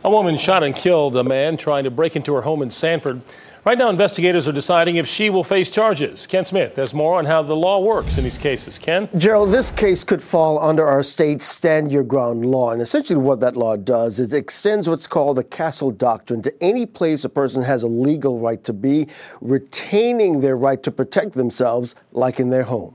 A woman shot and killed a man trying to break into her home in Sanford. Right now, investigators are deciding if she will face charges. Ken Smith has more on how the law works in these cases. Ken? Gerald, this case could fall under our state's Stand Your Ground law. And essentially what that law does is it extends what's called the Castle Doctrine to any place a person has a legal right to be, retaining their right to protect themselves, like in their home.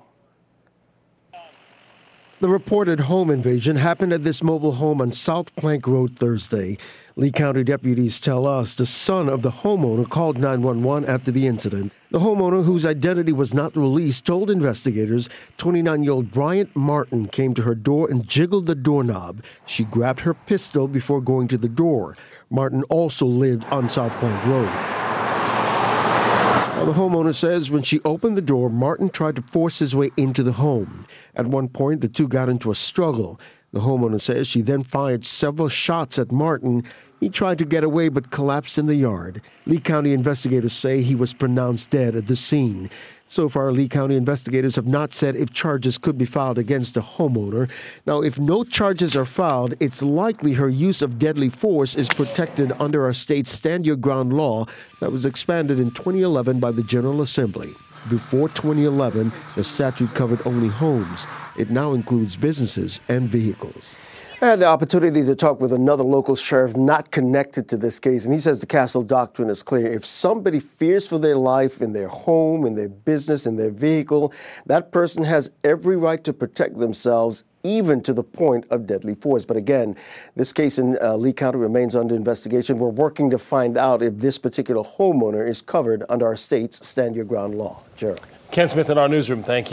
The reported home invasion happened at this mobile home on South Plank Road Thursday. Lee County deputies tell us the son of the homeowner called 911 after the incident. The homeowner, whose identity was not released, told investigators 29-year-old Bryant Martin came to her door and jiggled the doorknob. She grabbed her pistol before going to the door. Martin also lived on South Plank Road. Now, the homeowner says when she opened the door, Martin tried to force his way into the home. At one point, the two got into a struggle. The homeowner says she then fired several shots at Martin. He tried to get away but collapsed in the yard. Lee County investigators say he was pronounced dead at the scene. So far, Lee County investigators have not said if charges could be filed against the homeowner. Now, if no charges are filed, it's likely her use of deadly force is protected under our state's Stand Your Ground law that was expanded in 2011 by the General Assembly. Before 2011, the statute covered only homes. It now includes businesses and vehicles. I had the opportunity to talk with another local sheriff not connected to this case, and he says the Castle Doctrine is clear. If somebody fears for their life in their home, in their business, in their vehicle, that person has every right to protect themselves, even to the point of deadly force. But again, this case in Lee County remains under investigation. We're working to find out if this particular homeowner is covered under our state's Stand Your Ground law. Gerald. Ken Smith in our newsroom, thank you.